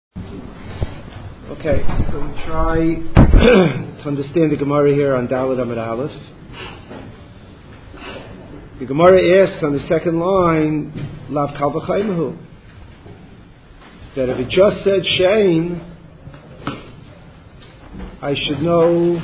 Okay, so we try to understand the Gemara here on Daled Amud Aleph. The Gemara asks on the second line, Lav Kal V'chaymahu, that if it just said Shein, I should know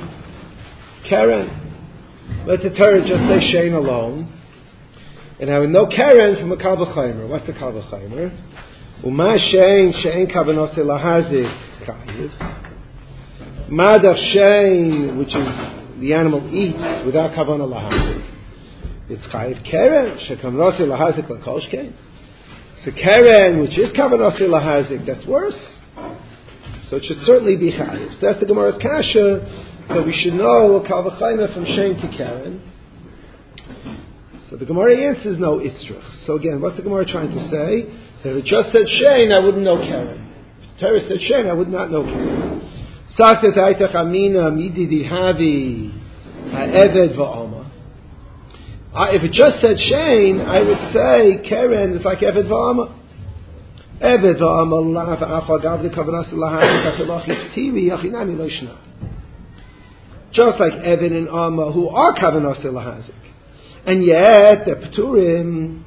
Keren. Let the Torah just say Shein alone, and I would know Keren from a Kal V'chaymer. What's the Kal V'chaymer? Uma Shein Kavanose Lahazik Kayiv. Madach Shein, which is the animal eats without Kavanah Lahazik. It's Chayiv Keren, Shekavanose Lahazik Lakoshkein. So Keren, which is Kavanose Lahazik, that's worse. So it should certainly be Chayiv. So that's the Gemara's Kasha, that we should know a Kal V'chaymer from Shein to Keren. So the Gemara answers no Itzrach. So again, what's the Gemara trying to say? That if it just said Shein, I wouldn't know Keren. If the Torah said Shein, I would not know Keren. Saktat Aitach Amina Mididi Havi Ha'eved Va'ama. If it just said Shein, I would say Keren is like Eved Va'ama. Eved Va'ama Lav Acha Gavli Kavanas Lahazik Atelachi Tiri Yachinami Loishna. Just like Eved and Amma, who are Kavanas Lahazik, and yet they're Peturim.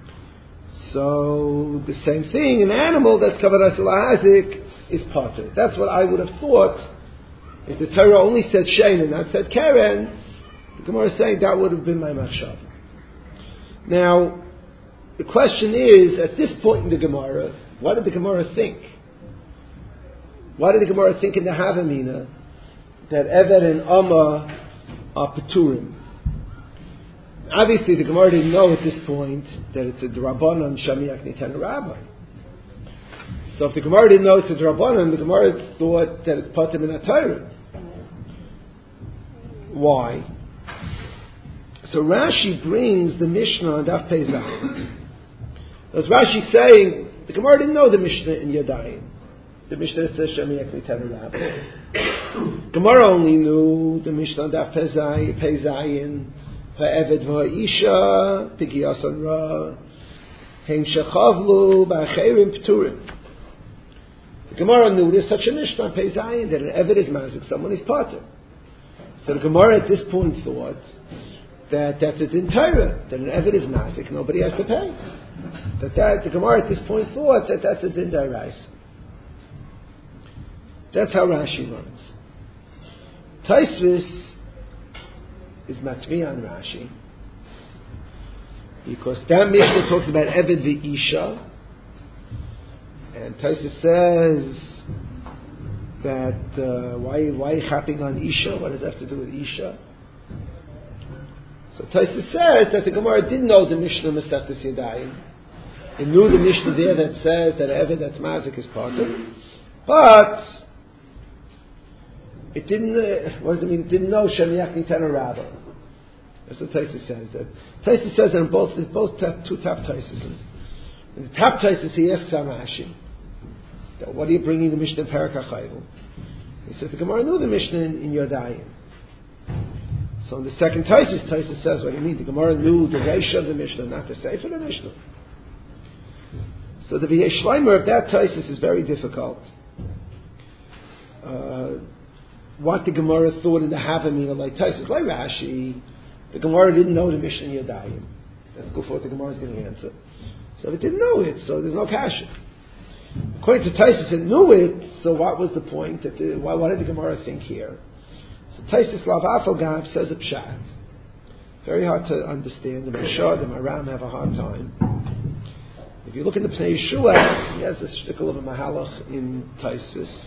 So the same thing, an animal that's Kavanas Lahazik is Pater. That's what I would have thought. If the Torah only said Shein and not said Keren, the Gemara is saying that would have been my machshav. Now, the question is, at this point in the Gemara, what did the Gemara think? Why did the Gemara think in the Havamina that Eved and Amma are Peturim? Obviously, the Gemara didn't know at this point that it's a D'Rabbanan Shamiach Nitan Rabbi. So if the Gemara didn't know it's a D'Rabbanan, the Gemara thought that it's Pater Min HaTorah. Why? So Rashi brings the Mishnah on Daf Pei Zayin. As Rashi saying, the Gemara didn't know the Mishnah in Yadayim. The Mishnah that says Shamiach Nitan Rabbi. Gemara only knew the Mishnah on Daf Pei Zayin. Ha'eved v'ha'isha, pigiyas on ra, hein shechavlu, ba'acherim p'turim. The Gemara knew there's such a Mishnah on Pei Zayin that an Eved is mazik, someone is pater. So the Gemara at this point thought that that's a din Torah, that an Eved is mazik, nobody has to pay. The Gemara at this point thought that that's a din D'Oraisa. That's how Rashi runs. Taisvis is matvi on Rashi, because that Mishnah talks about Eved v'Isha, and Taisa says that why chapping on Isha? What does that have to do with Isha? So Taisa says that the Gemara didn't know the Mishnah Masechtas Yadayim. It knew the Mishnah there that says that Eved that's mazik is pater, but it didn't. What does it mean? It didn't know Shemiach Nitan Rabba. That's what Taisa says. That Taisa says that in both two top Taisas. In the top Taisas, he asks Rashi, that what are you bringing the Mishnah in Perek HaChayil? He says the Gemara knew the Mishnah in Yodayim. So in the second Taisa says, what do you mean? The Gemara knew the Reisha of the Mishnah, not the Sefer of the Mishnah. So the V'yesh Shleimer of that Taisa is very difficult. What the Gemara thought in the Havamina, like Taisa, like Rashi, the Gemara didn't know the Mishnah in Yadayim. That's good for what the Gemara is going to answer. So if it didn't know it, so there's no kasha. According to Taisus, it knew it, so what was the point? What did the Gemara think here? So Taisus Lav Afalgav says a pshat. Very hard to understand. The Mashad and Maram have a hard time. If you look in the Pnei Yeshua, he has a shtickle of a mahalach in Taisus.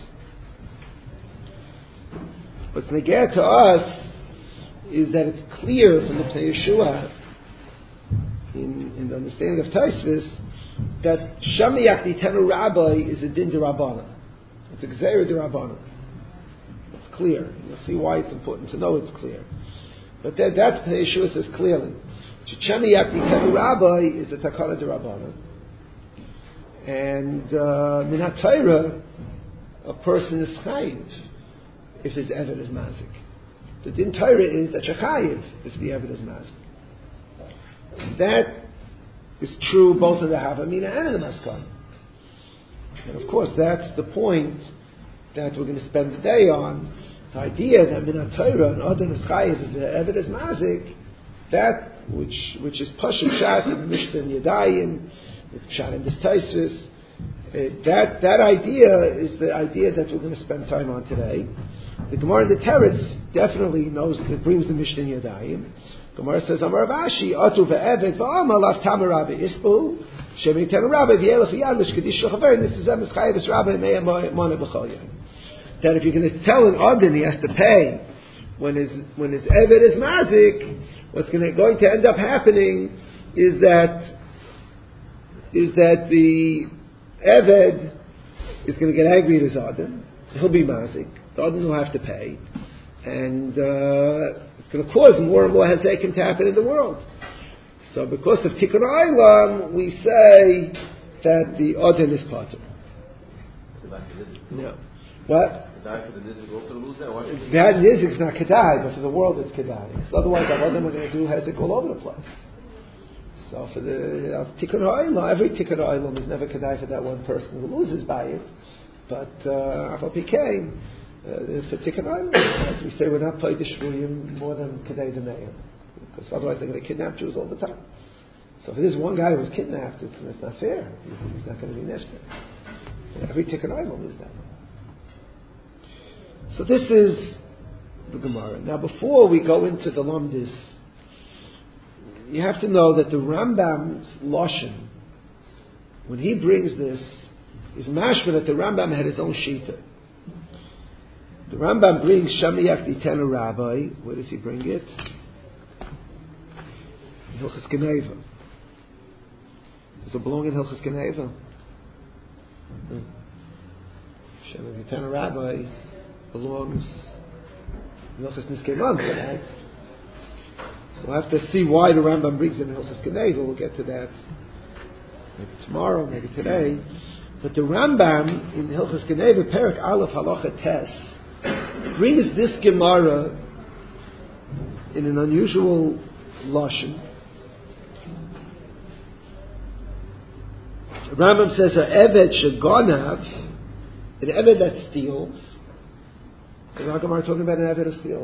What's neged to us is that it's clear from the Pnei Yeshua, in the understanding of Taisvis, that Shamiach Nitenu Rabbi is a din d'Rabbanan. It's a Gzeira d'Rabbanan. It's clear. You'll see why it's important to know it's clear. But that's Pnei Yeshua says clearly. Shamiach Nitenu Rabbi is a Takana d'Rabbanan. And Min HaTorah, a person is chayiv if his Eved is mazik. The din Torah is that Shechayiv if the Eved is mazik. That is true both in the Havamina and in the Maskana. And of course, that's the point that we're going to spend the day on. The idea that Min HaTorah and Adon is Chayiv, the Eved is Mazik, that which is Pashut Shat in the Mishnah and Yadayim, with Pshat and this Taisvis, that idea is the idea that we're going to spend time on today. The Gemara in the Teretz definitely knows that brings the Mishnah in Yadayim. Gemara says, Amar Avashi, Atu ve'eved v'amal av tamar rabbi isbu, shemin ten rabbi v'yelef yadlish kedish l'chaver, and this is emes chayivus rabbi me'em moneh b'chol yom. That if you're going to tell an Adon he has to pay when his eved is mazik, what's going to end up happening is that the eved is going to get angry at his Adon. He'll be mazik. The Adon will have to pay, and it's going to cause more and more hezekim to happen in the world. So, because of Tikkun Olam, we say that the Adon is part of it. No. What? Kedai for the nizik also to lose that? That nizik's not kedai, but for the world it's kedai. So otherwise, our Adon are going to do hezik all over the place. So for the Tikkun Olam, every Tikkun Olam is never kedai for that one person who loses by it. But Afal Pikein, for Tikkun Olam, we say we're not paid shvuyim more than kedai d'meim, because otherwise they're going to kidnap Jews all the time. So if there's one guy who was kidnapped, it's not fair. He's not going to be neshter. Every Tikkun Olam is that. So this is the Gemara. Now, before we go into the Lamdis, you have to know that the Rambam's Lashon, when he brings this, is mashma that the Rambam had his own shita. The Rambam brings Shamiach Ditena Rabbi. Where does he bring it? Hilchos Geneva. Does it belong in Hilchos Geneva? Shamiach Ditena Rabbi belongs in Hilchos Niskei Mamzer, right? So we'll have to see why the Rambam brings it in Hilchos Geneva. We'll get to that maybe tomorrow, maybe today. But the Rambam in Hilchos Geneva, Perek Aleph Halacha Tes, brings this Gemara in an unusual lashon. The Rambam says, "Eved shegonav," an eved that steals. The Gemara talking about an eved who steals.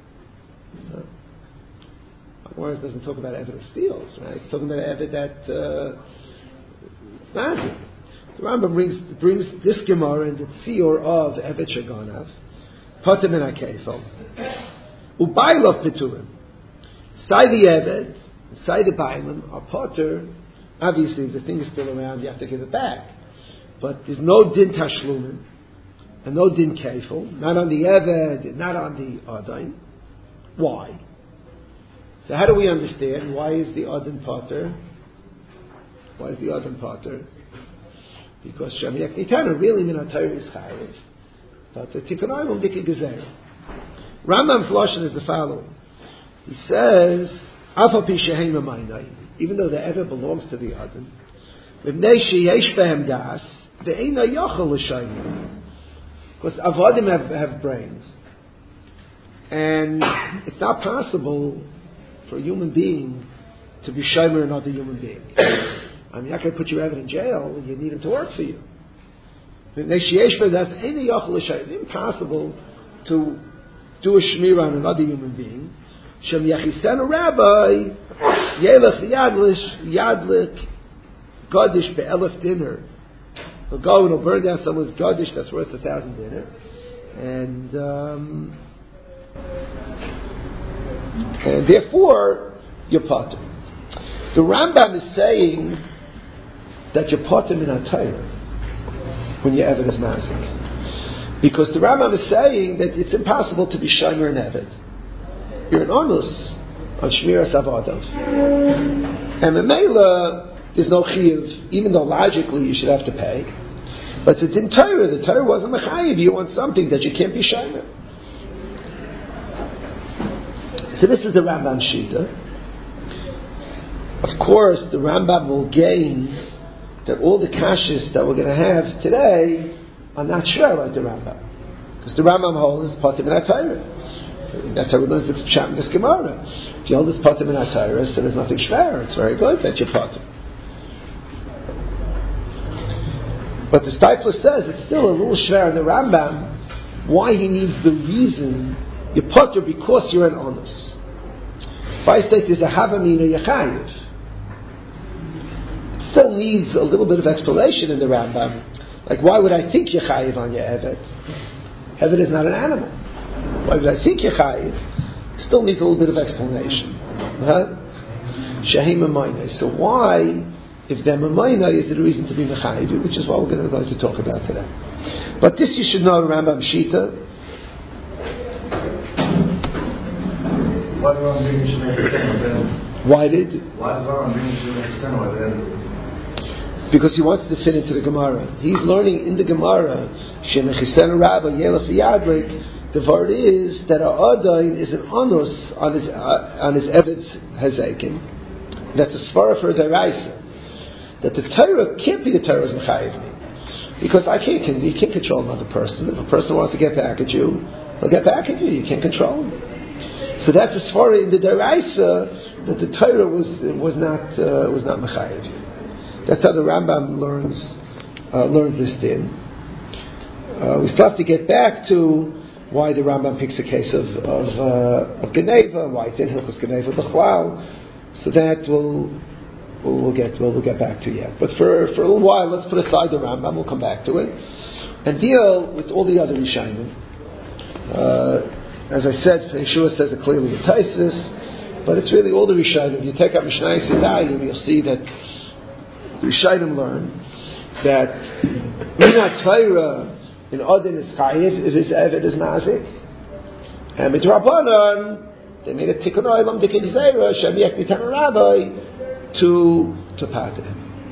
Gemara doesn't talk about eved who steals, right? It's talking about an eved that magic. The Rambam brings this Gemara in the Tzior of Eved Shegonav, Potem and Akefel, Ubailov Peturim. Sai the Eved, Sai the Bailim are Potter. Obviously, if the thing is still around, you have to give it back. But there's no Din Tashlumin, and no Din Kefel, not on the Eved, not on the Adon. Why? So how do we understand why is the Adon Potter? Why is the Adon Potter? Because Shamiach Nitana really Min HaTorah is Chayiv, but the Tikkun Olam Dikei Gezer. Rambam's lashon is the following. He says, Afal Pi Shehem Amaynai, even though the Eved belongs to the Adon, V'bnei Sheyesh Behem Das, Ve'eina Yochel L'Shayim, because Avadim have brains, and it's not possible for a human being to be Shomer another human being. I mean, you're not going to put your Eved in jail, you need him to work for you. It's impossible to do a shmira on another human being. Shem Yachisenu Rabbi, Yelech Yadlik, Gadish Be'elef dinner. He'll go and he'll burn down someone's Gadish that's worth 1,000 dinner. And therefore, you're potter. The Rambam is saying that you're potter Min HaTorah when your Eved is mazik. Because the Rambam is saying that it's impossible to be Shomer and Eved. You're an onus on Shmiras Avadav. And Memela, there's no chiyuv, even though logically you should have to pay. But it's in Torah. The Torah wasn't mechayiv. You want something that you can't be Shomer. So this is the Rambam Shita. Of course, the Rambam will gain that all the kashas that we're going to have today are not shver like the Rambam. Because the Rambam holds Potem Min HaTorah. That's how we learn this Pshat in this Gemara. If you hold this Potem Min HaTorah, so there's nothing shver. It's very good that you're Potem. But the Steipler says it's still a little shver in the Rambam why he needs the reason you potter because you're an onus. If I state there's a havamina yachayiv, it still needs a little bit of explanation in the Rambam. Like, why would I think yachayiv on your evet? Evet is not an animal. Why would I think yachayiv? Still needs a little bit of explanation. Shahim Mamayna. So why, if they're Mamayna, is it a reason to be Mechayiv? Which is what we're going to talk about today. But this you should know, Rambam Shita. Why did? Because he wants to fit into the Gemara. He's learning in the Gemara, Shemechisen Rabba Yelef Yadlik. The word is that Adain is an onus on his Evet's Hazekim. That's a svara for a deraisa. That the Torah can't be the Torah's mechayiv me, because you can't control another person. If a person wants to get back at you, he'll get back at you. You can't control him. So that's a svara in the deraisa that the Torah was not mechayiv. That's how the Rambam learns this din. We still have to get back to why the Rambam picks a case of Geneva, why it's in Hilchos Geneva B'chlal. So that we'll get back to yet. But for a little while, let's put aside the Rambam. We'll come back to it and deal with all the other Rishonim. As I said, Yeshua says it clearly in Taisus, but it's really all the Rishonim. You take out Mishnah Yisraelim, you'll see that Rishonim learn that Minat Torah in Odin is Chayiv if his Eved is Mazik, and Midrabanan they made a tikkun olam dikin zera shem yekni tan rabbi to pater.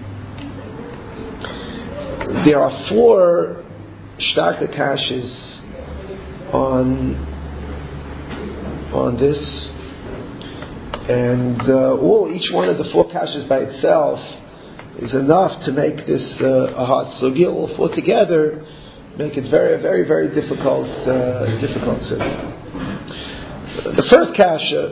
There are 4 starke kashas on this, and each one of the 4 kashas by itself is enough to make this a hard sugya. All 4 together make it very, very, very difficult sugya. The first kasha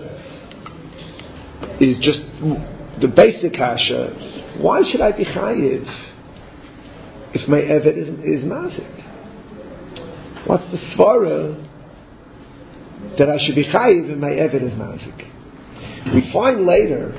is just the basic kasha. Why should I be chayiv if my evet is mazik? What's the svara that I should be chayiv if my evet is mazik? We find later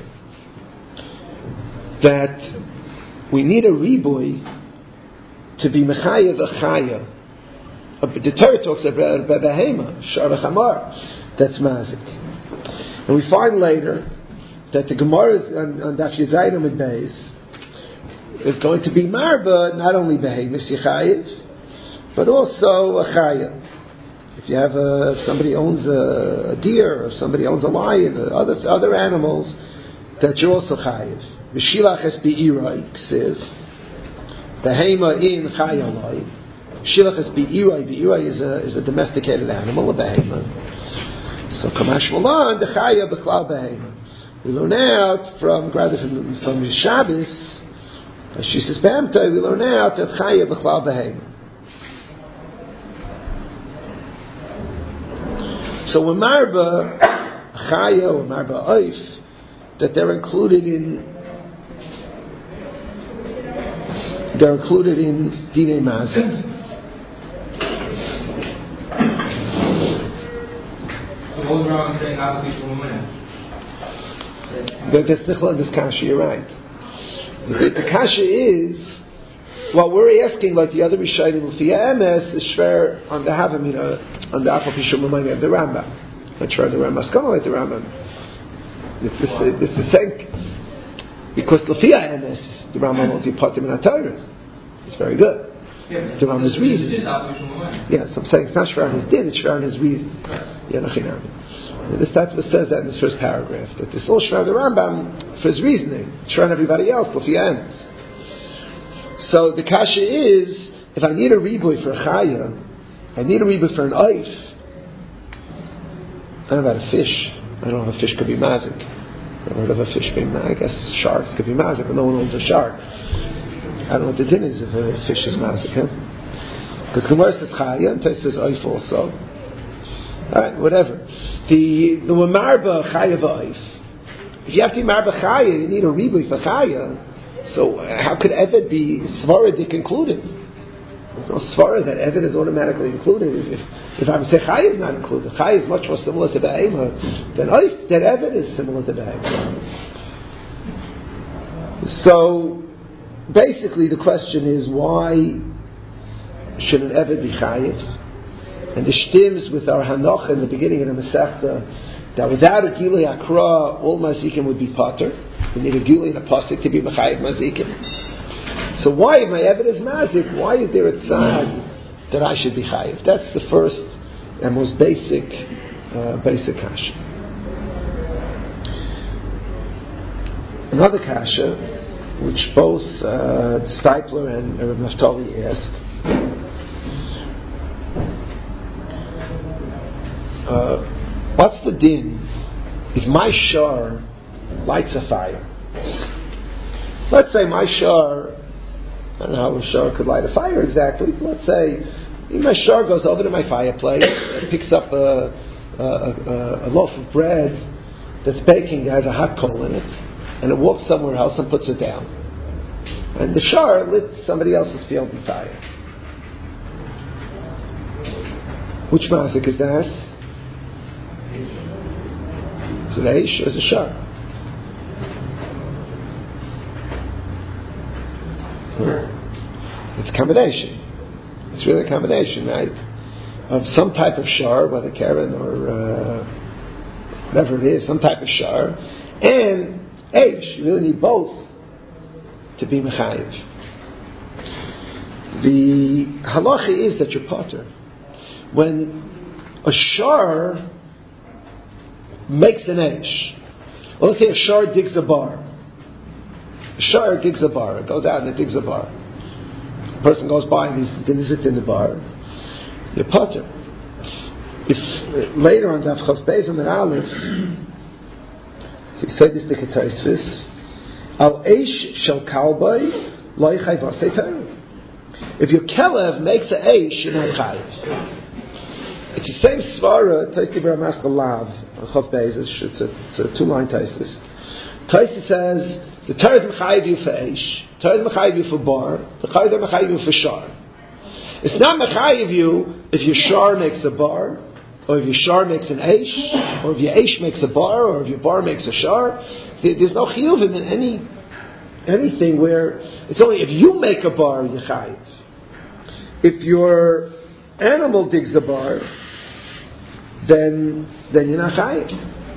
that we need a riboy to be mechayiv a chaya. The Torah talks about behema, shar chamar. That's mazik. And we find later that the Gemara on Daf Yizayim and Beis is going to be marba, not only behemis yichayiv, but also a chaya. If you have if somebody owns a deer, or if somebody owns a lion, or other animals, that you're also chayiv. V'shilach es bi'irai ksiv, behema in chayalai. Shilach es bi'irai is a domesticated animal, a behema. So Kamash Malan, the Chaya B'chlal Behema. We learn out from Shabbos, she says B'amtai, we learn out that Chaya B'chlal Behema. So when Marba Chaya or Marba Oif, that they're included in Dinei Mazik. That's this kasha, you're right. The kasha is what we're asking, like the other Rishonim L'fiyah Emes, is shver on the Havamina, on the Apal Pishum L'mayne of the Rambam. Not sure the Rambam is coming like the Rambam. It's the same, because L'fiyah Emes, the Rambam holds Yipatim in HaTorah. It's very good. The Rambam's reason. Yes, I'm saying it's not shver on his din, it's shver on his reason. This Tattva says that in this first paragraph, that this all shver the Rambam for his reasoning, shver on everybody else, L'fiyah Emes. So the kasha is, if I need a riboy for a chaya, I need a riboy for an oif. I don't know about a fish. I don't know if a fish could be mazik. I've heard of a fish being mazik. I guess sharks could be mazik, but no one owns a shark. I don't know what the din is if a fish is mazik. Because Gemara says chaya, and Tais says oif also. Alright, whatever. The marba chaya v'oif. If you have to be marba chaya, you need a riboy for chaya. So how could Eved be Svaradik included? There's no Svara that Eved is automatically included. If I would say Chai is not included, Chai is much more similar to Behema, then Eved is similar to Behema. So basically the question is, why should an Eved be Chayiv? And the shtims with our Hanoch in the beginning of the Masechta, that without a Gilui Akra, all Mazikim would be Pater. We need a Gilui and a Pasik to be Mechayiv Mazikim. So why, if my Eved is Mazik, why is there a tzad that I should be Chayiv? That's the first and most basic kasha. Another kasha, which both Steipler and Rav Naftali asked, what's the din if my shar lights a fire? Let's say my shar, I don't know how a shar could light a fire exactly, but let's say my shar goes over to my fireplace and picks up a loaf of bread that's baking, that has a hot coal in it, and it walks somewhere else and puts it down. And the shar lit somebody else's field on fire. Which mazik is that? Is it Aish or is it Shar? It's a combination. It's really a combination, right? Of some type of Shar, whether Karen or whatever it is, some type of Shar, and Aish. You really need both to be Mechayiv. The halacha is that you're Potter. When a Shar makes an Aish. Well, let's say a Shar digs a bar. A Shar digs a bar. It goes out and it digs a bar. A person goes by and he's it in the bar. You're Potter. If later on Daf Chav Beis and Aleph, so he said this to Ketosfos, Al Aish shel Kalbai lo ychayv asei Torah. If your Kelev makes an Aish, you're not chayiv. It's the same svara. Tosti B'Ramaskal Lav Chav Beis. It's a 2-line Tosis. Tosis says the Torah is mechayiv you for Aish, Torah is mechayiv you for bar, the Torah is mechayiv you for shar. It's not mechayiv you if your shar makes a bar, or if your shar makes an Aish, or if your Aish makes a bar, or if your bar makes a shar. There's no chiyuvim in anything where it's only if you make a bar you're chayiv. If your animal digs a bar, then you're not chayiv.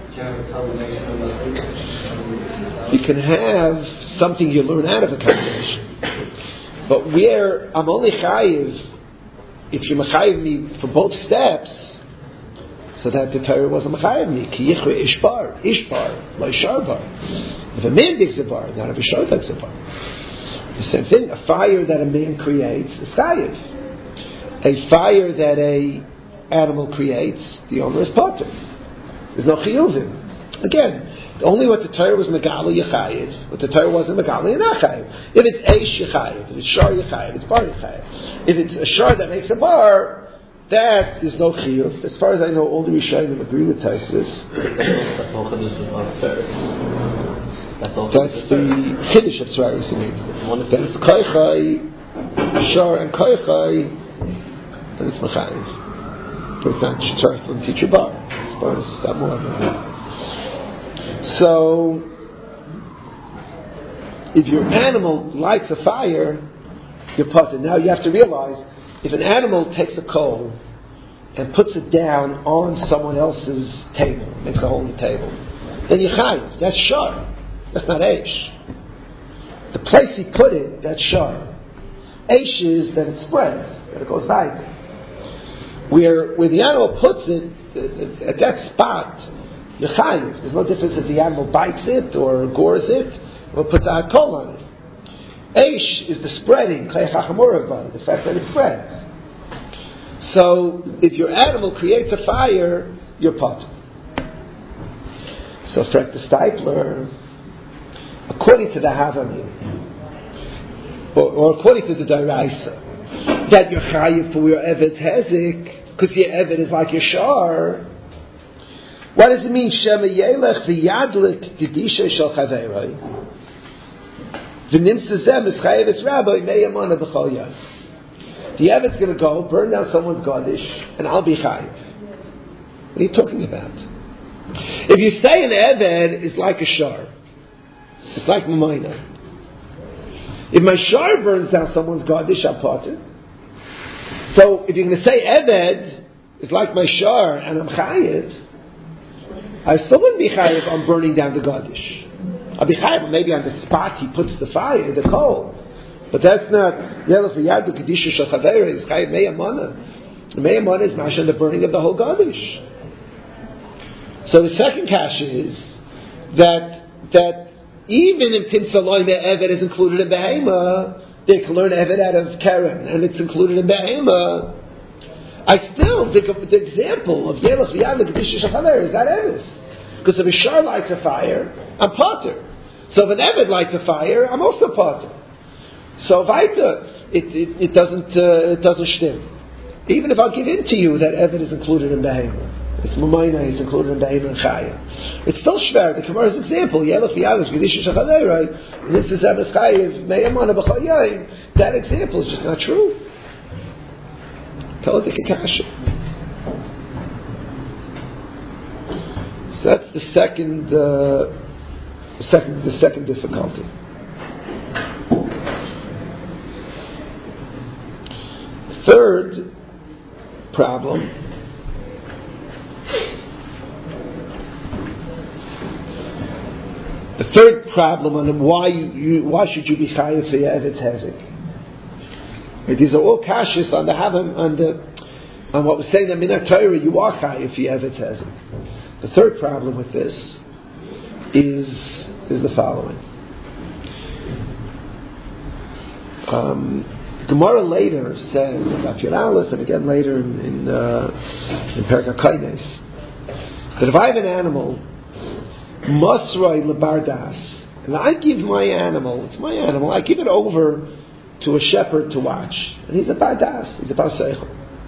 You can have something you learn out of a combination, but where I'm only chayiv if you mechayiv me for both steps, so that the Torah wasn't mechayiv me. Ki yichre ishbar, lo isharbar. If a man digs a bar, not if a shar digs a bar. The same thing. A fire that a man creates is chayiv. A fire that a animal creates, the owner is potter. There's no chiyuvim. Again, only what the Torah was megali yechayiv. What the Torah wasn't megali, you're not chayiv. If it's eish yechayiv, if it's shar yechayiv, it's bar yechayiv. If it's a shar that makes a bar, that is no chiyuv. As far as I know, all the Rishonim agree with Taisus. That's the chiddush of Tzraris. That's koichai, shar and koichai, and it's mechayiv. But it's not Tzraris from teacher bar. As far as that more. So, if your animal lights a fire, you're potter. Now you have to realize, if an animal takes a coal and puts it down on someone else's table, makes a hole in the table, then you're chayiv. That's shar. That's not eish. The place he put it, that's shar. Eish is that it spreads, that it goes weiter. Where the animal puts it, at that spot, you're chayiv. There's no difference if the animal bites it or gores it or puts a hot coal on it. Eish is the spreading, the fact that it spreads. So, if your animal creates a fire, you're potter. So, strike the Steipler, according to the Havamim, or according to the Daraisa, that you're chayiv for your Eved Hezik, because your Eved is like your shar. What does it mean? Shema yelech v'yadlik didisha shel chaveroi. The Eved's going to go burn down someone's Gadish, and I'll be chayiv. What are you talking about? If you say an Eved is like a shar, it's like Mamayna. If my shar burns down someone's Gadish, I'm potter. So if you're going to say Eved is like my shar and I'm chayiv, I still wouldn't be chayiv on burning down the Gadish. I'll be chayiv maybe on the spot he puts the fire, the coal. But that's not Yelef Yadu Kedisha Shachavera is chayiv Meyamana. The Meyamana is masha the burning of the whole Gadish. So the second kasha is that even if Timsaloi Eved is included in Behema, they can learn Eved out of Karen, and it's included in Behema. I still think of the example of Yelech V'Yad L'Kedisha Shachaver is that Eves. Because if a Shar lights a fire, I'm potter. So if an Eved lights a fire, I'm also potter. So Vaita, it doesn't stim. Even if I'll give in to you that Eved is included in Behema. It's Mamayna, it's included in Behema and Chaya. It's still shver. The Gemara's example, Yelech V'Yad L'Kedisha Shachaver, and this is Eves Chayiv, Meyamana B'chol Yayim, that example is just not true. So that's the second difficulty. Third problem on why should you be chayav for your Eved's hezek? These are all kashis on the Havim, on what was saying that Minat Torah, you are chayiv for your Eved's hezek. The third problem with this is the following. Gemara later says, Daf Yud Aleph, and again later in Perek HaKoines, that if I have an animal, Masroi Lebardas, and I give my animal, it's my animal, I give it over to a shepherd to watch, and he's a bardas, he's a bar seichel,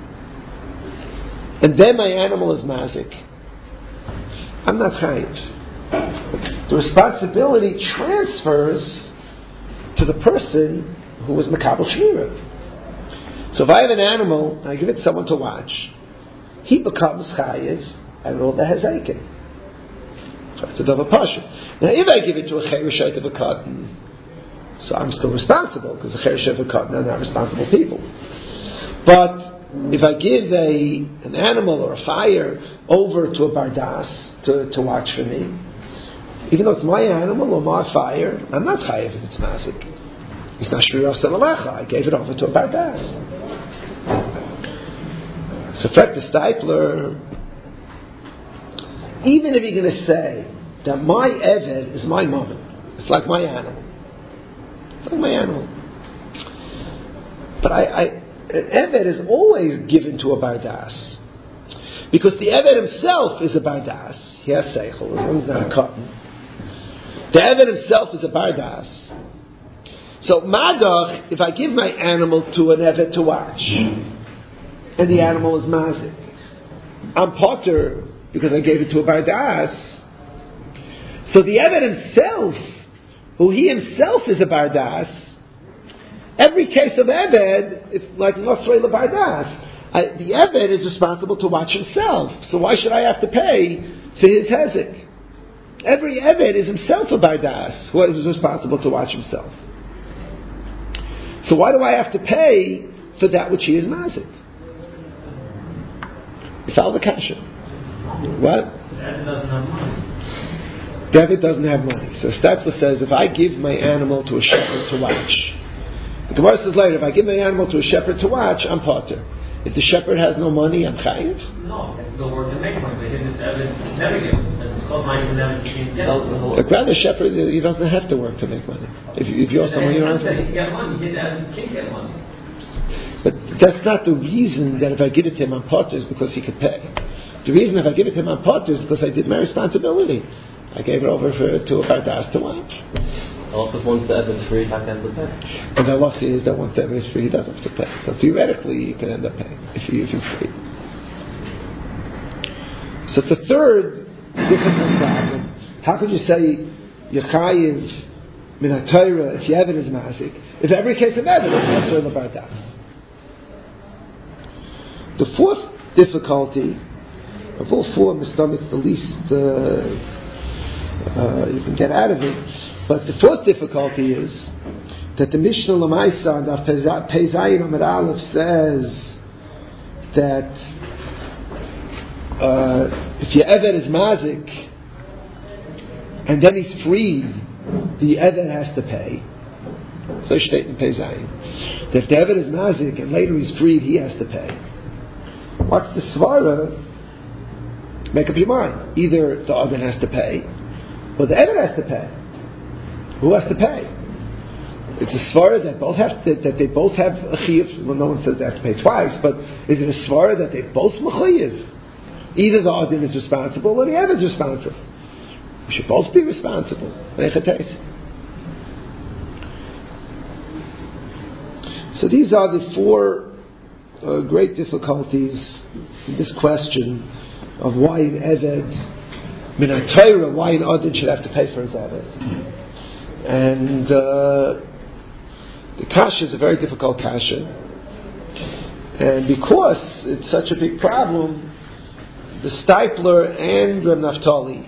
and then my animal is mazik, I'm not chayiv. The responsibility transfers to the person who was makabel shmira. So if I have an animal and I give it to someone to watch, he becomes chayiv and all the hezekim. So it's a double pasha. Now if I give it to a chereshet of a cotton, so I'm still responsible because the chereshet of a cotton are not responsible people. But if I give an animal or a fire over to a bardas to watch for me, even though it's my animal or my fire, I'm not chayiv if it's mazik. It's not shvira alecha. I gave it over to a bardas. So, Fred the Stipler, even if you're going to say that my Eved is my moment, it's like my animal. It's like my animal. But an Eved is always given to a bardas. Because the Eved himself is a bardas. He has seichel, as long as he's not a cotton. The Eved himself is a bardas. So, Madach, if I give my animal to an Eved to watch, and the animal is mazik, I'm potter because I gave it to a bardas. So the Eved himself, who he himself is a bardas, every case of Eved, it's like Nosrei lebardas. The Eved is responsible to watch himself. So why should I have to pay for his hezek? Every Eved is himself a bardas, who is responsible to watch himself. So why do I have to pay for that which he is mazik? You follow the kasha? What? David doesn't have money. So Statler says, if I give my animal to a shepherd to watch, the Gemara says later, if I give my animal to a shepherd to watch, I'm potter. If the shepherd has no money, I'm chayiv? No, it's the work to make money. But his Eved never give. It's called money for them to get. But rather, shepherd, he doesn't have to work to make money. If you're someone, you don't have to. He can get money. His Eved can't get money. But that's not the reason that if I give it to him on potter is because he could pay. The reason if I give it to him on potter is because I did my responsibility. I gave it over to a bardas to watch. Because once the Eved's free, I can have to pay. And the halacha is that once the Eved is free, he doesn't have to pay. So theoretically, you can end up paying if he's free. So the third difficult problem, how could you say Yechayiv Minatayra, if Yevet is Mazik, if every case of Eved is Asur L'Bardas. The fourth difficulty, of all four, Mistam, it's the least you can get out of it, but the fourth difficulty is that the Mishnah Lamaisa on Pei Zayin Amud Aleph says that if your Eved is Mazik and then he's freed, the Eved has to pay. So steht in Pei Zayin. That if the Eved is Mazik and later he's freed, he has to pay. What's the Svara? Make up your mind. Either the Adon has to pay or the Eved has to pay. Who has to pay? It's a svara that both have that they both have a chiyuv. Well, no one says they have to pay twice, but is it a svara that they both mechayiv? Either the Adon is responsible or the Eved is responsible. We should both be responsible. So these are the four great difficulties in this question of why an Eved, min Torah, why an Adon should have to pay for his Eved. And the kasha is a very difficult kasha, and because it's such a big problem, the Stipler and Reb Naftali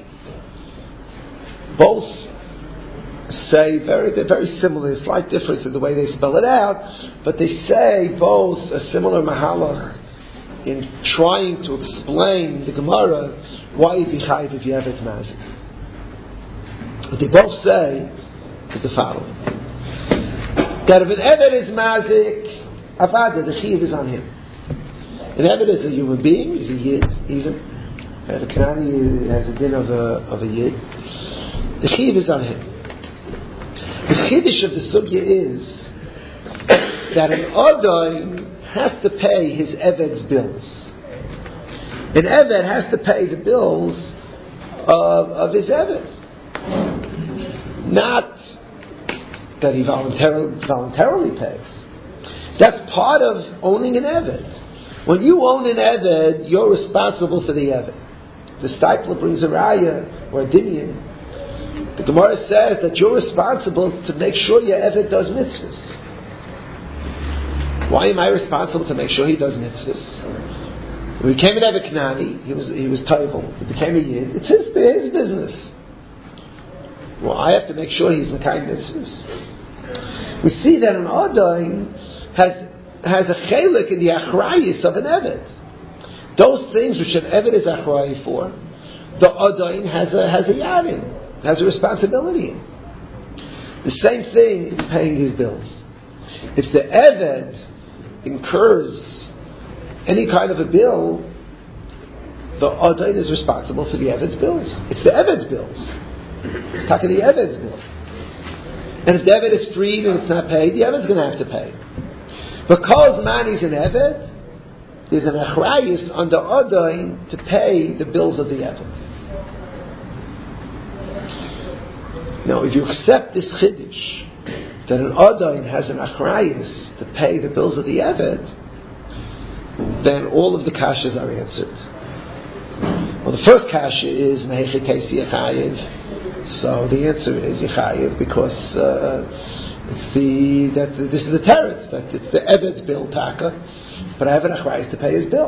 both say they're very similar. A slight difference in the way they spell it out, but they say both a similar mahalach in trying to explain the Gemara why you'd be chayiv if you have it mazik. What they both say is the following: that if an Eved is mazik, avada, the chiyuv is on him. An Eved is a human being, he's a yid, even. And a Kanani has a din of a yid. The chiyuv is on him. The chiddush of the sugya is that an Adon has to pay his Eved's bills. An Eved has to pay the bills of his Eved. Not that he voluntarily pays. That's part of owning an Eved. When you own an Eved, you're responsible for the Eved. The Stipler brings a raya or a dinyan. The Gemara says that you're responsible to make sure your Eved does mitzvahs. Why am I responsible to make sure he does mitzvahs? When he became an Eved Kanani, he was tayvul. He became a yid. It's his business. Well, I have to make sure he's Mekayim mitzvahs. We see that an Adon has a chelik in the achrayis of an Eved. Those things which an Eved is achray for, the Adon has a yad in, has a responsibility in. The same thing in paying his bills. If the Eved incurs any kind of a bill, the Adon is responsible for the Eved's bills. It's the Eved's bills. It's talking the Eved's bill. And if the Eved is freed and it's not paid, the Eved's going to have to pay. Because man is an Eved, there's an achrayus on the Adon to pay the bills of the Eved. Now, if you accept this chiddush, that an Adon has an achrayus to pay the bills of the Eved, then all of the kashas are answered. Well, the first kasha is Meheche Kesi Yechayev. So the answer is Yechayev because this is the teretz, that it's the Eved's bill, taka, but I have an achrayus to pay his bill.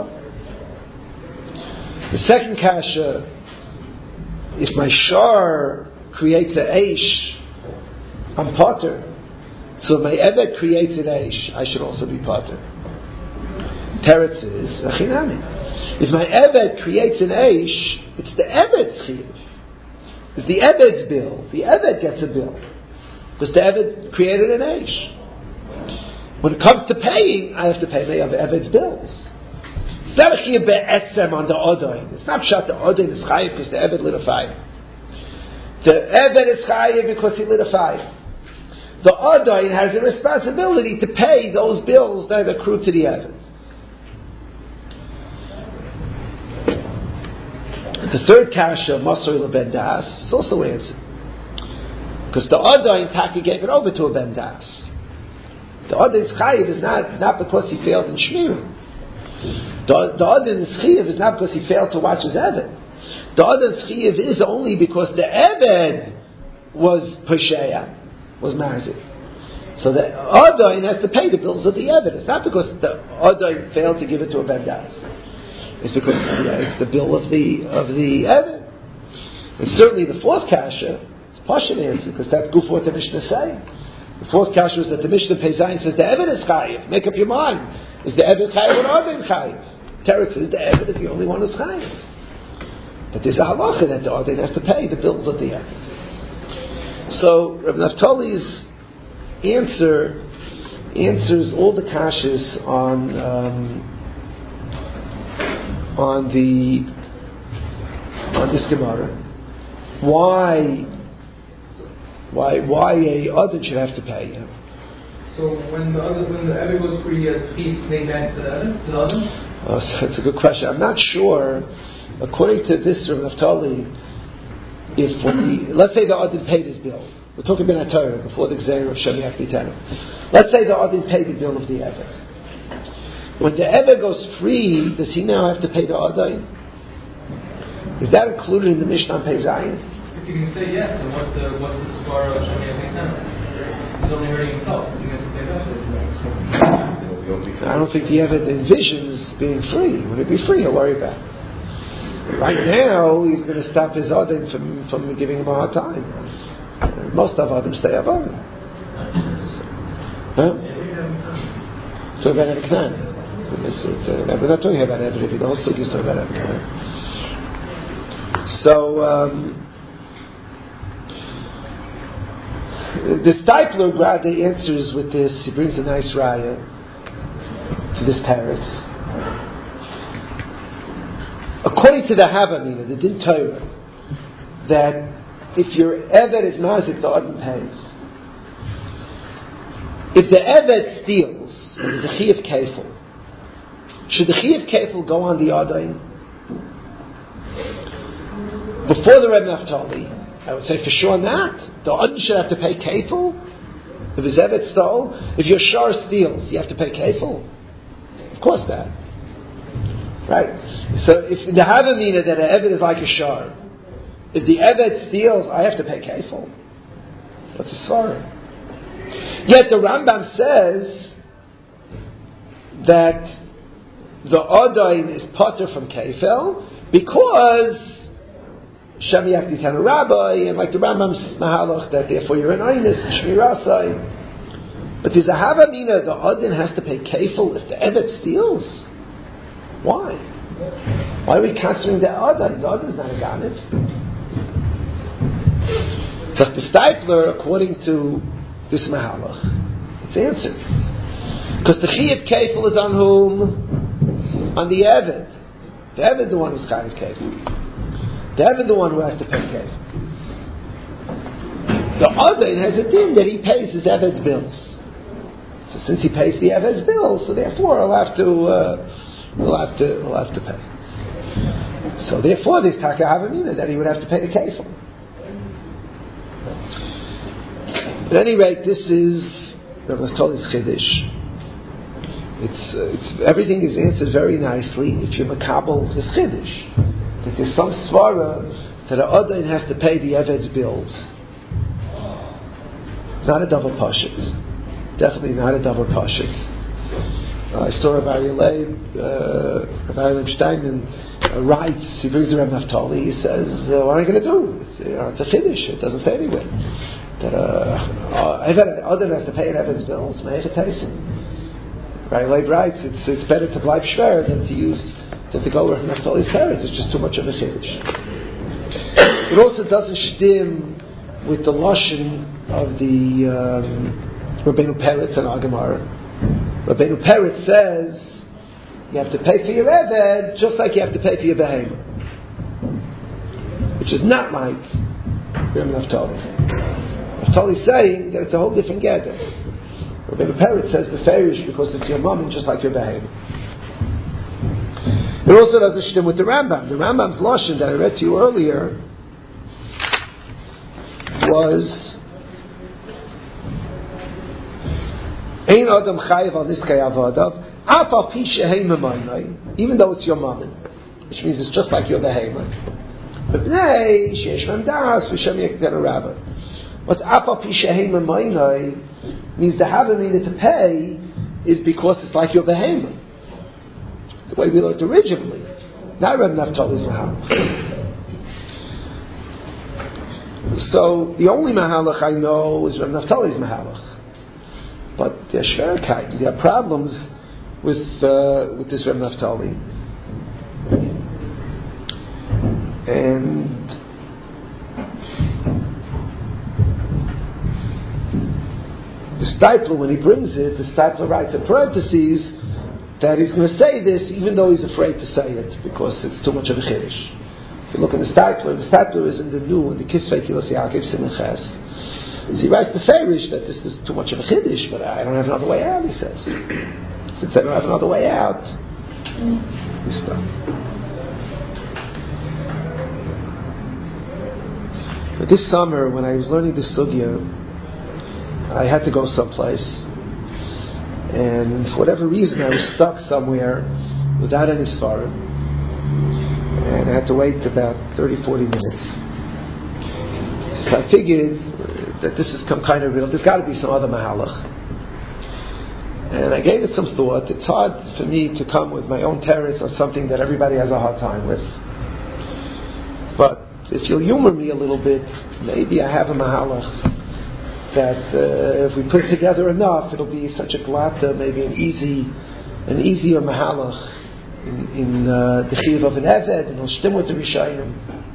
The second kasha, if my shar creates an eish, I'm potter. So if my Eved creates an eish, I should also be potter. Teretz is achinami. If my Eved creates an eish, it's the Eved's chiyuv. It's the Eved's bill. The Eved gets a bill because the Eved created an eish. When it comes to paying, I have to pay my Eved's bills. It's not a chiyuv be'etzem on the Adon. It's not shot the Adon is chayiv because the Eved lit a fire. The Eved is chayiv because he lit a fire. The Adon has a responsibility to pay those bills that accrue to the Eved. The third kasha, Masor LeBen Das, is also answered. Because the Adon Taka gave it over to a Ben Das. The Adon's chayiv is not because he failed in Shmirah. The Adon's chayiv is not because he failed to watch his Eved. The Adon's chayiv is only because the Eved was Pesheya. was mazik. So the Adain has to pay the bills of the Eved. It's not because the Adain failed to give it to a Bendas. It's because it's the bill of the Eved. And certainly the fourth kasha, it's Pashan answer, because that's Guf what the Mishnah saying. The fourth kasha is that the Mishnah Peizayin says the Eved is Chayiv. Make up your mind. Is the Eved Chayiv or Adain Chayiv? Teretz says the Eved is the only one who's Chayiv. But there's a halacha that the Adain has to pay the bills of the Eved. So Rabbi Naftali's answers all the kashas on this Gemara. Why a Adain should have to pay? So when the Eved was free, he paid back to the Adain? Oh, so that's a good question. I'm not sure. According to this Rabbi Naftali, let's say the Adain paid his bill. We're talking about Torah before the Gzeir of Shemiach Nitanu. Let's say the Adain paid the bill of the Eved. When the Eved goes free, does he now have to pay the Adain? Is that included in the Mishnah Pei Zayin? If you can say yes, then what's the score of Shemiach Nitanu? He's only hurting himself. He has to pay that. I don't think the Eved envisions being free. When it be free, he'll worry about it. Right now, he's going to stop his Adain from giving him a hard time. Most of them stay Avodim. So about Eved Knan. We're not talking about Eved. The whole sugi is talking about Eved Knan. So the Steipler Grade answers with this. He brings a nice raya to this teretz. According to the Havamina, the Din Torah, that if your Eved is mazik, the Adain pays. If the Eved steals, and there's a Chiyuv Kefil, should the Chiyuv Kefil go on the Adain? Before the Reb Naftali, I would say for sure not. The Adain should have to pay Kefil. If his Eved stole, if your Shar steals, you have to pay Kefil. Of course not. Right? So if the Havamina that an Eved is like a Shar, if the Eved steals, I have to pay Kefil. What's the svara? Yet the Rambam says that the Adain is potter from Kefil because Shemiach Nitanu Rabbi, and like the Rambam's Mahalach, that therefore you're an Einus, Shmirasai. But there's a Havamina, the Adain has to pay Kefil if the Eved steals. Why? Why are we considering the Adain? The Adain is not a Ganit. So the Steipler, according to this Mahalach, it's answered. Because the Chiyuv Kefil is on whom? On the Eved. The Eved is the one who's Chayiv Kefil. The Eved is the one who has to pay Kefil. The Adain has a din that he pays his Eved's bills. So since he pays the Eved's bills, so therefore he'll have to pay. So therefore there's Taka Havamina that he would have to pay the Kefil. At any rate, this is Rabbi Naftali's Chiddush. It's everything is answered very nicely if you makabel his Chiddush. That there's some svara that an Adain has to pay the Eved's bills. Not a double pashut. Definitely not a double pashut. I saw Rabbi Yalev Steinman writes, he brings the Rabbi Naftali, he says, what am I going to do? It's a Chiddush, it doesn't say anywhere. That Adain has to pay an Eved's bills. Rabbi Yalev writes, it's better to bleib shver than to go with Naftali's teretz. It's just too much of a Chiddush. It also doesn't stim with the lashon of the Rabbeinu Peretz and Agamara. Rabbeinu Peretz says you have to pay for your Eved just like you have to pay for your Behemoth, which is not like Rabbeinu Naftali. Naftali is saying that it's a whole different gather. Rabbeinu Peretz says beferish because it's your mom and just like your Behemoth. It also doesn't stem with the Rambam. The Rambam's lashon that I read to you earlier was Ein Adam Chayiv al Niskei Avadav Af al Pi Shehei Memaynai, even though it's your mammon, which means it's just like your behemoth. But What's Apa Pishahem Maynai means the Havamina to pay is because it's like your behemoth. The way we learned originally. Not Reb Naftali's Mahalach. So the only Mahalach I know is Reb Naftali's Mahalach. But there are Shverkeit, there are problems with this Reb Naftali. And the Steipler, when he brings it, the Steipler writes in parentheses that he's going to say this even though he's afraid to say it because it's too much of a chiddush. If you look in the Steipler is in the new, in the Kisvei Kilos Yaakov Siman Ches. He writes the Farish that this is too much of a chiddush, but I don't have another way out, he says. Since I don't have another way out, we stop. But this summer, when I was learning the Sugya, I had to go someplace, and for whatever reason I was stuck somewhere without any svarim, and I had to wait about 30-40 minutes. So I figured that this has come kind of real. There's got to be some other mahalach, and I gave it some thought. It's hard for me to come with my own teretz on something that everybody has a hard time with, but if you'll humor me a little bit, maybe I have a mahalach that if we put it together enough, it'll be such a glata, maybe an easier mahalach in the chiyuv of an eved, and it'll stem with the Rishayim.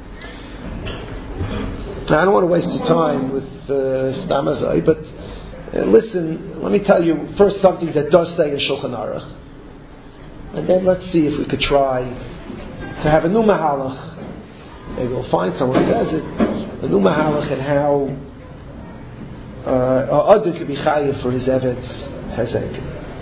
Now, I don't want to waste your time with Stamazai, but listen, let me tell you first something that does say in Shulchan Aruch, and then let's see if we could try to have a new mahalach. Maybe we'll find someone who says it, a new mahalach, and how Adam could be chayiv for his eved's hezek.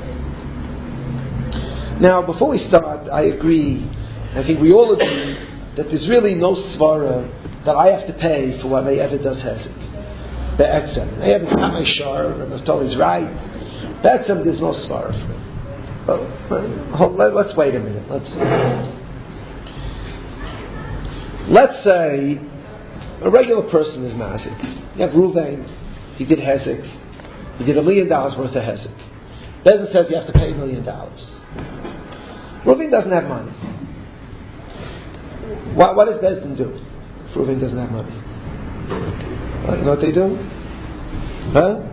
Now, before we start, I agree, I think we all agree, that there's really no svara that I have to pay for what my eved does hezek. Be'etzem. My eved's not my shar, and Naftali's right. Be'etzem, there's no svara for it. Let's wait a minute. Let's say a regular person is mazik. You have Ruvain. He did hezek. He did $1 million worth of hezek. Bezdin says you have to pay $1 million. Reuven doesn't have money. What does Bezdin do if Reuven doesn't have money? You know what they do? Huh?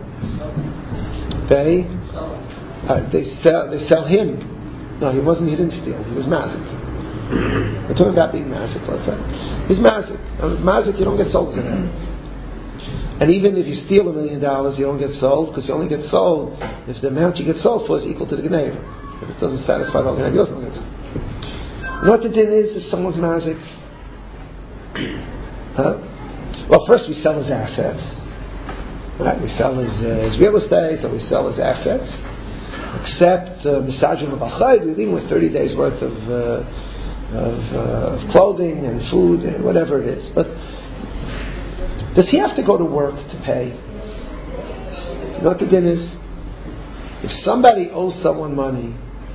They sell him. No, he didn't steal. He was mazik. We're talking about being mazik, let's say. He's mazik. Mazik, you don't get sold to him. And even if you steal $1 million, you don't get sold, because you only get sold if the amount you get sold for is equal to the Gneva. If it doesn't satisfy the Gneva, you also don't get sold. You know what the din is if someone's mazik? Well, first we sell his assets. Right? We sell his real estate, or we sell his assets. Except Misajim of Achai, we leave him with 30 days worth of clothing and food and whatever it is. But does he have to go to work to pay? You know what the din is? If somebody owes someone money,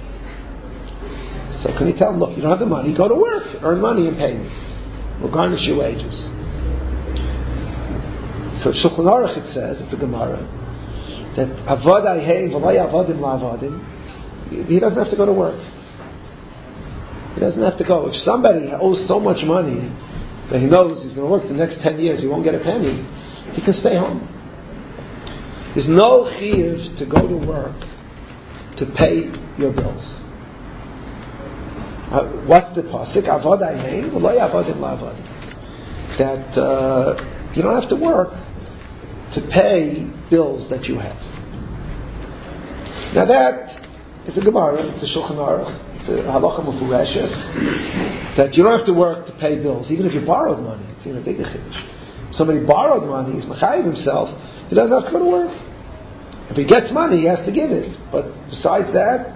so can you tell him, look, you don't have the money, go to work, earn money and pay me. We'll garnish your wages. So Shulchan Aruch, it says, it's a Gemara, that avad ayheim v'lay avadim la'avadim, he doesn't have to go to work. He doesn't have to go. If somebody owes so much money that he knows he's going to work the next 10 years, he won't get a penny, he can stay home. There's no chiyuv to go to work to pay your bills. What's the pasuk? Avad ayheim v'lay avadim la'avadim. That you don't have to work to pay bills that you have. Now that is a Gemara, it's a Shulchan Aruch, it's a halacha mefureshes, that you don't have to work to pay bills, even if you borrowed money. It's even a bigger chiddush. If somebody borrowed money, he's mechayiv himself, he doesn't have to go to work. If he gets money, he has to give it. But besides that,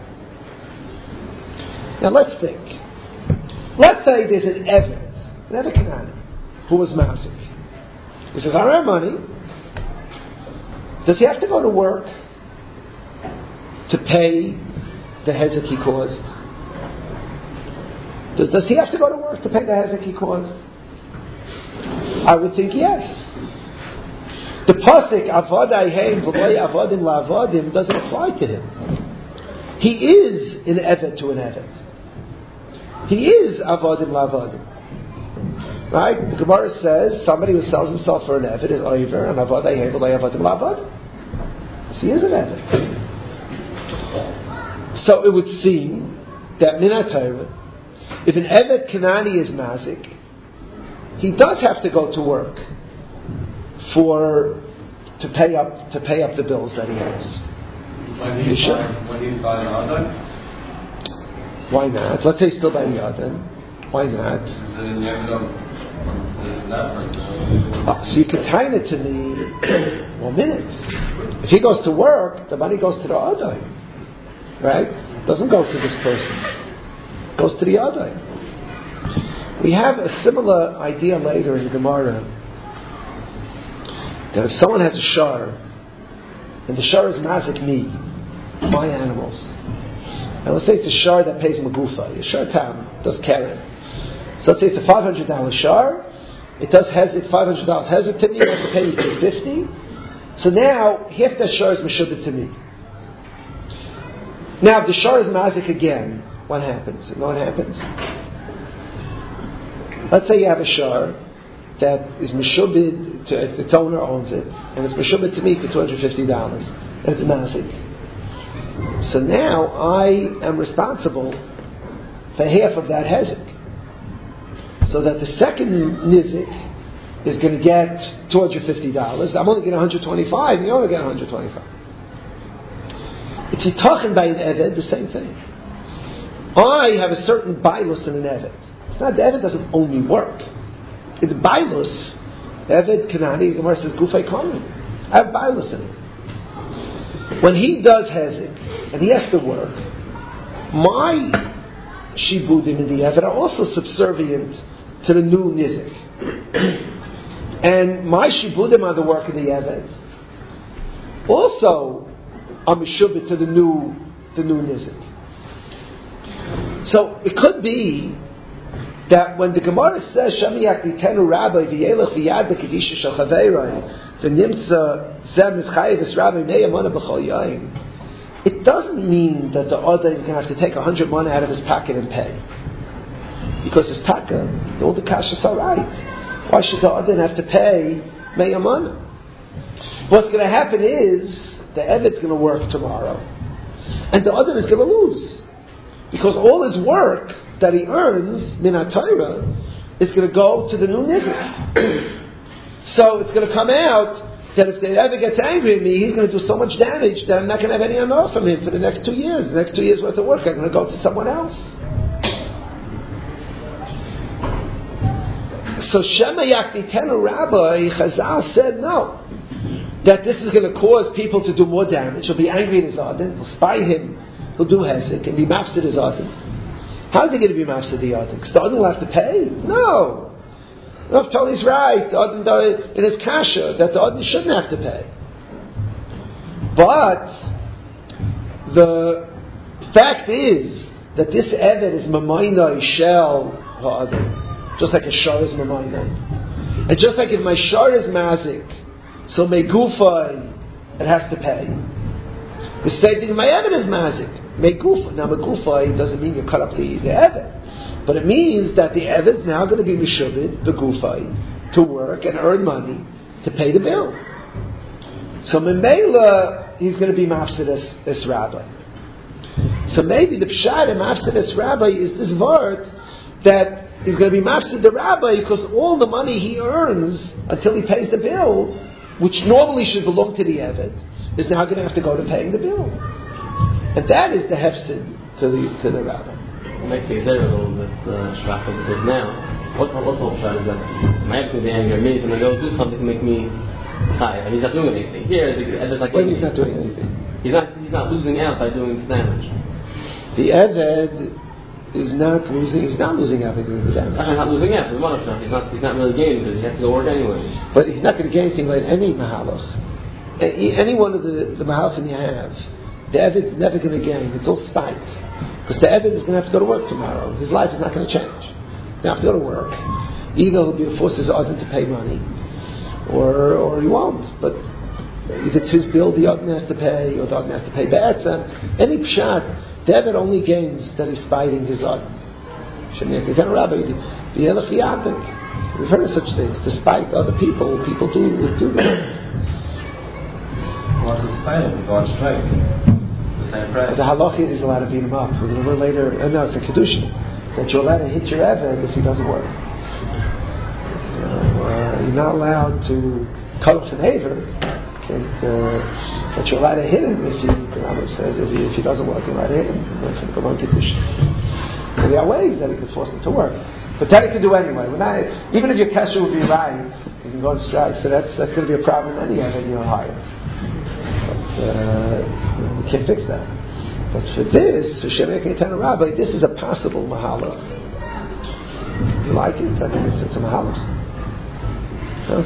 now let's think. Let's say there's an Eved Kanani, who was mazik. He says, I don't have money. Does he have to go to work to pay the hezek he caused? Does he have to go to work to pay the hezek he caused? I would think yes. The pasuk Avadai Heim V'Loy Avadim LaAvadim doesn't apply to him. He is an Eved to an Eved. He is Avadim LaAvadim. Right? The Gemara says somebody who sells himself for an Eved is Oiver, and Avadai Heim V'Loy Avadim LaAvadim. So he is an Eved. So it would seem that Minat Torah, if an Eved Kanani is Mazik, he does have to go to work to pay up the bills that he has. When he's buying the Adon? Why not? Let's say he's still buying the Adon. Why not? So you could tie it to me 1 minute. If he goes to work, the money goes to the Adon. Right? Doesn't go to this person. It goes to the Adon. We have a similar idea later in the Gemara that if someone has a shar, and the shar is mazik me, my animals, and let's say it's a shar that pays magufa, a shar tam, does karen. So let's say it's a $500 shar, it does hezek, $500 hezek to me, I have to pay me $250. So now, half that shar is meshubit to me. Now, if the shar is mazik again, what happens? You know what happens? Let's say you have a shar that is meshubid to its owner owns it, and it's meshubid to me for $250, and it's mazik. So now I am responsible for half of that hezek. So that the second nizik is going to get $250. I'm only getting $125, and you only get $125. It's yitachin by an eved, the same thing. I have a certain bailus in an eved. It's not the eved doesn't only work. It's bailus. Eved Kanani, the Gemara says gufay konim. I have bailus in it. When he does hezek and he has to work, my shibudim in the eved are also subservient to the new nizik, and my shibudim on the work of the eved also are meshubit to the new nizik. So it could be that when the Gemara says Shami Yaktitenu Rabbi v'yelech v'yad b'kedisha shel chaveiroi v'nimtza zeh mischayev es Rabbi meyamona b'chol yaim, it doesn't mean that the other is going to have to take 100 money out of his pocket and pay, because his taka, all the kashas are right. Why should the other have to pay meyamona? What's going to happen is the Eved's going to work tomorrow, and the other is going to lose, because all his work that he earns, Minat Torah, is going to go to the new nizik. So it's going to come out that if the ever gets angry at me, he's going to do so much damage that I'm not going to have any honor from him for the next 2 years. The next 2 years worth of work, I'm going to go to someone else. So Shema Yaktitenu Rabbi, Chazal said no. That this is going to cause people to do more damage. He'll be angry at his Adon, he'll spy him, he'll do hezek, and be mafsid his Adon. How's he going to be mafsid the Adon? Because the Adon will have to pay? No. Rav Toli's right. The Adon, it is kasha that the Adon shouldn't have to pay. But the fact is that this Eved is Mamainai Shel Ha'adon, just like a Shar is Mamainai. And just like if my Shar is Mazik, so Megufai, it has to pay. The same thing if my Eved is Mazik. Megufai. Now Megufai doesn't mean you cut up the Eved. But it means that the Eved is now going to be Meshuvit, the Gufai, to work and earn money to pay the bill. So Memela, he's going to be Mafsid as Rabbi. So maybe the Pshat and Mafsid as Rabbi is this word that he's going to be Mafsid the Rabbi because all the money he earns until he pays the bill, which normally should belong to the Eved, is now going to have to go to paying the bill. And that is the Hefsid to the Rabbi. Make me there a little bit shrafa, because now, what whole shot is that? My ex will be angry at me, so I go do something to make me tired, and he's not doing anything. Here, it's like he's not doing anything. He's not losing out by doing this damage. The Eved is not losing. He's not losing out by doing the damage. Actually, not losing out. The money shot. He's not really gaining because he has to go work anyway. But he's not going to gain anything like any mahalach. Any one of the mahalachim you have, the Eved is never going to gain. It's all spite. Because the Eved is going to have to go to work tomorrow. His life is not going to change. He's going to have to go to work. Either he'll be forced his Adon to pay money, or he won't. But if it's his bill, the Ogden has to pay, or the Ogden has to pay Be'etzem. Any pshat, the Eved only gains that he's spiting his Ogden. We've heard of such things. Despite other people do that. What's the style? The God strike. The same price. The halach is allowed to beat him up. We're going to learn later. No, it's a kedusha that you're allowed to hit your Eved if he doesn't work. You're not allowed to cut off an Aver. But you're allowed to hit him if the Rambam says if he doesn't work, you're allowed to hit him. So there are ways that we can force him to work. But that he can do anyway. Even if your kesher would be right, you can go on strike. So that's going to be a problem anyway that you're hired. But we can't fix that. But for this, for Shemek Eitan Rabbi, this is a possible mahalach. You like it? I think it's a mahalach. Huh?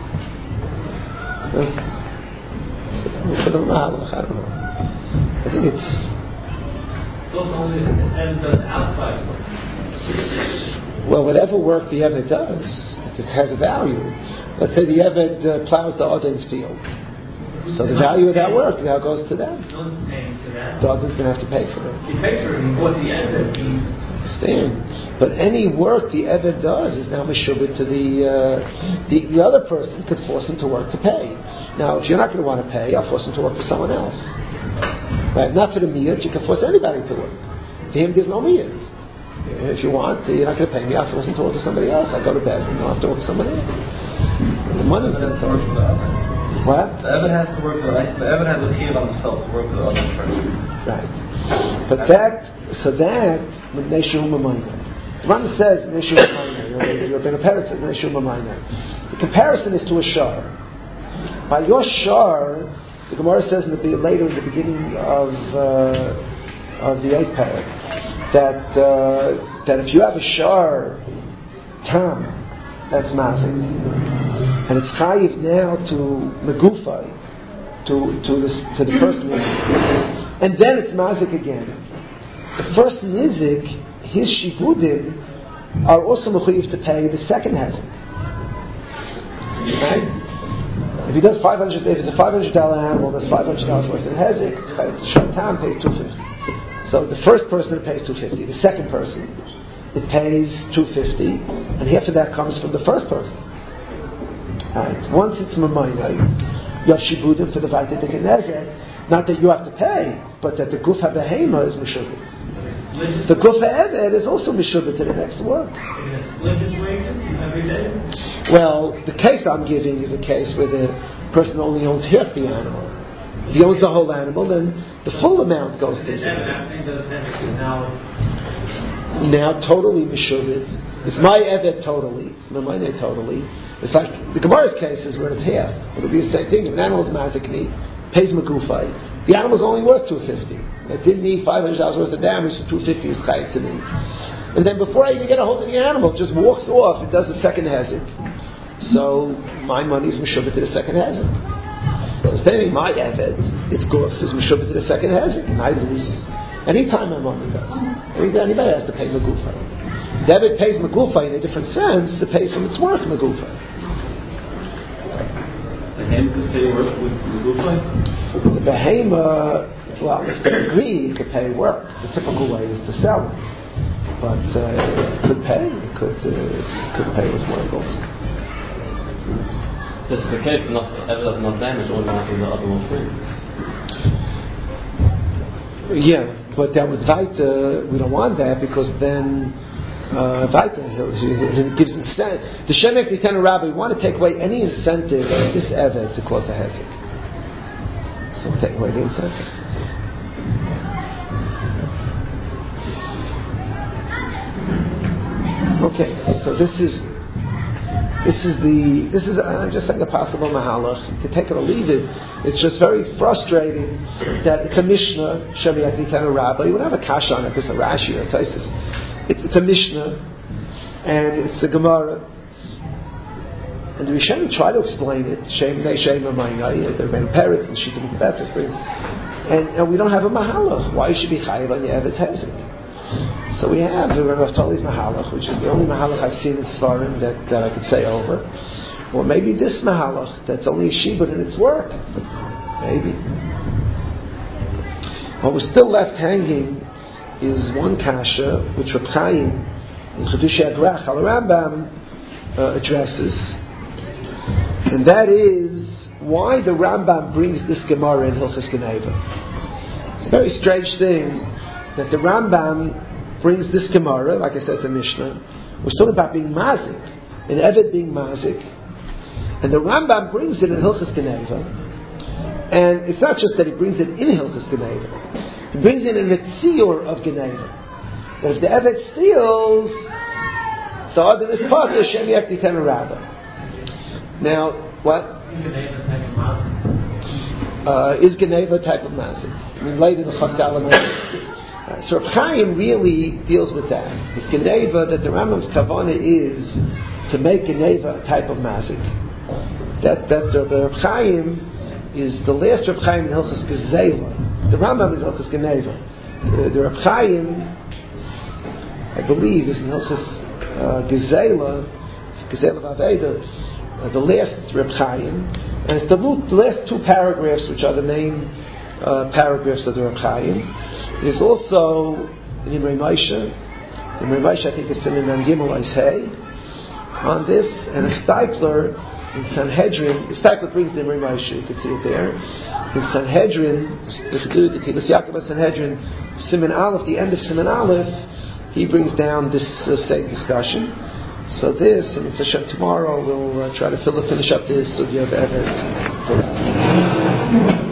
For the mahalach, I don't know. I think it's also only if the Eved does outside work. well, whatever work the Eved does, if it has a value. Let's say the Eved plows the Odin's field. So the value of that work now goes to them. No one's paying to that. The Odin's going to have to pay for it. He pays for it. He bought the Eved. Understand? But any work the Eved does is now meshubit to the other person could force him to work to pay. Now, if you're not going to want to pay, I'll force him to work for someone else. Right? Not for the miyat, you can force anybody to work. To him, there's no miyat. If you want, you're not going to pay me, I'll force him to work for somebody else. I go to Bez and I'll have to work for somebody else. And the money's going to work for the other. What? The Eved has to work for the Eved has a chiyuv on himself to work for the other person. Right. But that, when Neshu Mamayna. The Rambam says, Neshu Mamayna, you're being a parrot, Neshu Mamayna. The comparison is to a shar. By your shar, the Gemara says later in the beginning of the 8th parak, that if you have a shar tam, that's mazik, and it's chayiv now to megufay, to the first nizik, and then it's mazik again. The first nizik, his shibudim are also mechuyev to pay the second hazik. Right? If he does if it's a $500 animal, that's $500 worth of hazik. Shatan pays $250. So the first person it pays $250. The second person it pays $250, and half of that comes from the first person. Right. Once it's mamayna, you have shibudim for the vaytedik and nezek. Not that you have to pay, but that the guf habehema is mishubit. The guf ha'eved is also mishubit to the next work. Well, the case I'm giving is a case where the person only owns half the animal. If he owns the whole animal, then the full amount goes to him. Now totally mishubit. It's my eved totally. It's my money totally. It's like the Gemara's case is where it's half. It'll be the same thing. If an animal is mazik meat, pays magufay. The animal's only worth $250. It didn't need $500 worth of damage, so $250 is chayiv to me. And then before I even get a hold of the animal, it just walks off. It does the second hazard. So my money is mishubit to the second hazard. So standing my eved, its guf is mishubit to the second hazard, and I lose. Anytime my money does. Anybody has to pay magufay. Debit pays magufay in a different sense. It pays from its work magufay. The ham could pay work with magufay? The behema, well, if they agree, it could pay work. The typical way is to sell it. But it could pay. It could pay with work also. It's the case, ever does not damage, automatically the other will free. Yeah, but that with Vaita, we don't want that because then Vaita, it gives incentive. The Shemek Eitan Rabbi, we want to take away any incentive of this Eved to close a Hezek. So we'll take away the incentive. Okay, so this is I'm just saying a possible mahalach. You can take it or leave it. It's just very frustrating that it's a Mishnah, Shemek Eitan Rabbi. You would have a kash on it, it's a Rashi or a Taisus. It's a Mishnah, and it's a Gemara. And the Rishonim try to explain it. Shem Amaynai, they're very parrots and Shittim Kebetzes. And we don't have a mahalach. Why you should be chayiv on your Evet's Hezek? So we have the Rav Toli's mahalach, which is the only mahalach I've seen in Svarim that I could say over. Or maybe this mahalach, that's only a shibud and it's work. Maybe. What was still left hanging is one kasha, which Reb Chaim in Chedushei Agrach al Rambam addresses, and that is why the Rambam brings this Gemara in Hilchos Geneva. It's a very strange thing that the Rambam brings this Gemara, like I said, it's a Mishnah. We're talking about being mazik, an Eved being mazik, and the Rambam brings it in Hilchos Geneva, and it's not just that he brings it in Hilchos Geneva, he brings it in the Tzior of Geneva. But if the Eved steals, the other is part of Shem Yekti Ten Rabba. Now, what? Is Geneva a type of mazik? I mean, later the Chazal so Reb Chaim really deals with that. With Geneva, that the Rambam's kavanah is to make Geneva a type of mazik. That's the Reb Chaim is the last Reb Chaim in Hilchos Gezela. The Rambam is Hilchos Geneva. The Reb Chaim, I believe, is in Hilchos Gezela Vaveda, the last Reb Chaim, and it's the last two paragraphs which are the main paragraphs of the Reb Chaim. It is also in Imrei Moshe. Imrei Moshe, I think it's in Imam Gimel Eishei on this, and a Stipler in Sanhedrin. The Stipler brings the Imrei Moshe, you can see it there. In Sanhedrin, the Kibbutz Yaakov Sanhedrin, Siman Aleph, the end of Siman Aleph, he brings down this same discussion. So this, and it's Hashem tomorrow, we'll try to finish up this sugya of Eved.